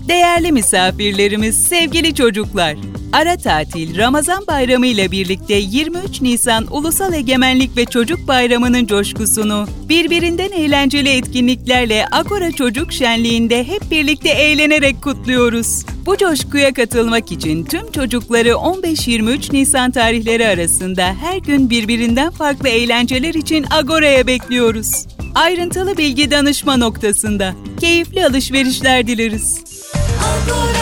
Değerli misafirlerimiz, sevgili çocuklar, ara tatil Ramazan Bayramı ile birlikte 23 Nisan Ulusal Egemenlik ve Çocuk Bayramı'nın coşkusunu birbirinden eğlenceli etkinliklerle Agora Çocuk Şenliği'nde hep birlikte eğlenerek kutluyoruz. Bu coşkuya katılmak için tüm çocukları 15-23 Nisan tarihleri arasında her gün birbirinden farklı eğlenceler için Agora'ya bekliyoruz. Ayrıntılı bilgi danışma noktasında. Keyifli alışverişler dileriz. Agora.